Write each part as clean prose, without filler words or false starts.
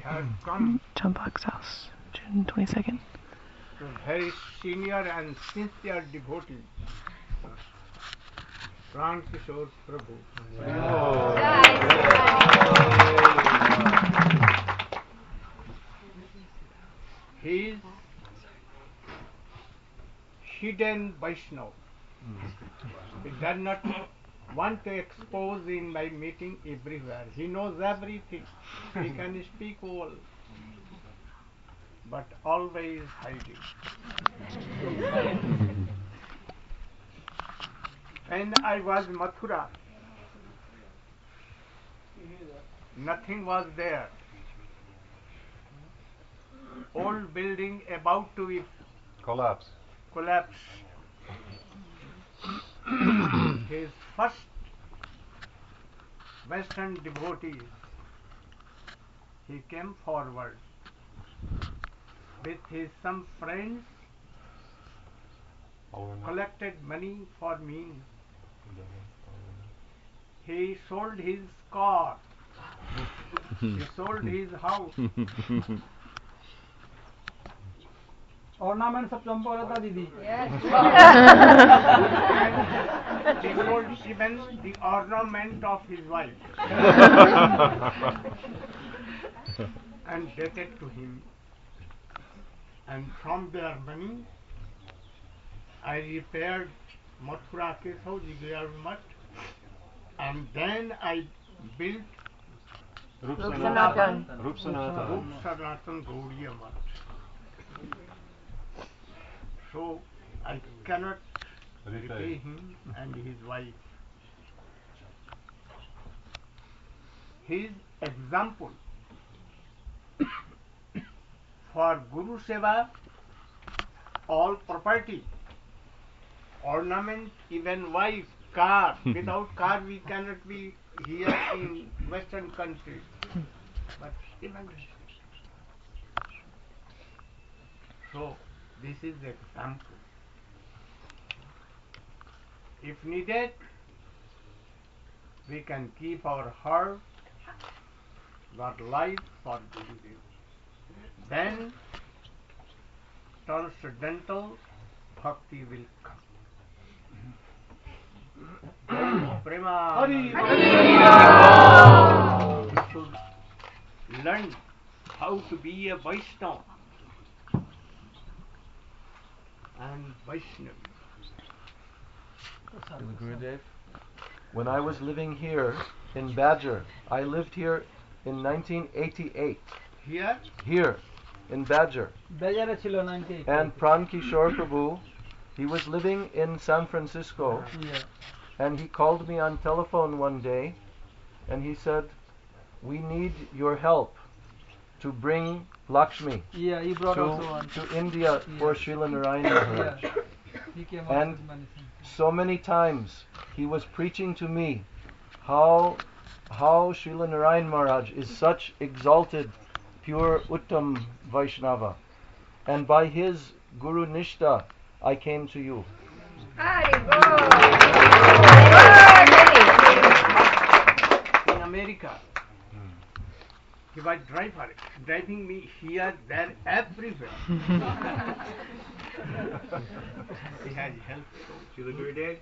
has come Champak's house, June 22nd. to very senior and sincere devotee, Pran Kishore Prabhu. He is hidden Vaishnava. He does not want to expose in my meeting everywhere. He knows everything. He can speak all, but always hiding. When I was Mathura, nothing was there. Old building about to be Collapse. collapse. His first Western devotees, he came forward with his some friends, collected money for me. He sold his car. He sold his house. Ornaments of Champarata Didi. And he sold even the ornament of his wife. And dated to him. And from their money, I repaired Mathura Keshavji Gayal Mutt, and then I built Rup Sanatan. Sanatan Gaudiya Mutt. So I cannot repay him and his wife. His example for Guru Seva, all property, ornament, even wife, car. Without car we cannot be here in Western countries. But even so, this is the example. If needed, we can keep our heart, our life for Gurudev. Then transcendental bhakti will come. Prema. We should learn how to be a Vaishnava and Vaishnavi. Gurudev, when I was living here in Badger, I lived here in 1988. Here, Here in Badger. Bajara chilo 98. And Pran Kishore Prabhu, he was living in San Francisco, Yeah. and he called me on telephone one day, and he said, "We need your help to bring Lakshmi Yeah, he brought also one. to India for Srila Narayana Maharaj." Yeah. He came And out with money. so many times he was preaching to me how Srila Narayan Maharaj is such exalted, pure Uttam Vaishnava. And by his Guru Nishta, I came to you. in America, he was driving me here, there, everywhere. He has helped. Srila Gurudev,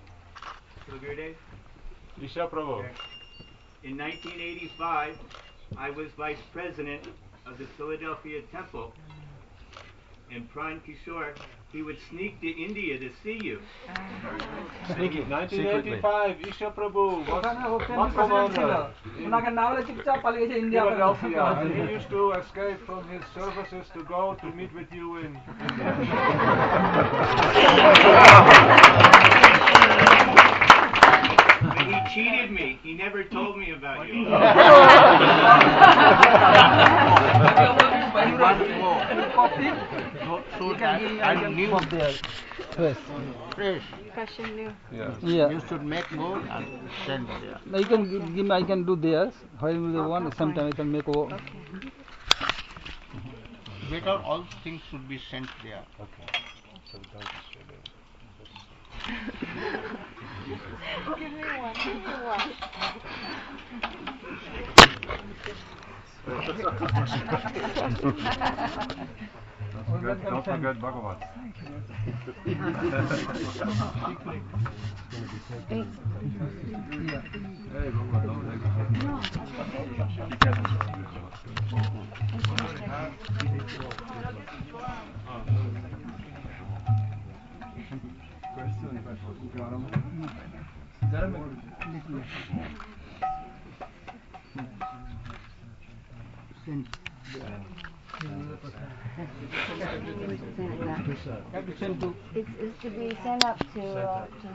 Isha Prabhu. in 1985, I was vice president of the Philadelphia Temple, and Pran Kishore, he would sneak to India to see you. Secretly. 1985, Isha Prabhu was ওখানে ও month president ছিল। commander in ওনাকে না বলে চুপচাপ পালিয়ে গেছে India Philadelphia, and he used to escape from his services to go to meet with you in But he cheated me. He never told me about you. So that I knew fresh. Yeah. You should make more and send there. You can give me, I can do theirs. However you want, sometime I can make over. Better all things should be sent there. Okay. So don't disturb it. Give me one. Don't forget Bhagavat. Hey, Bhagavat, Have to send to It's to be sent up to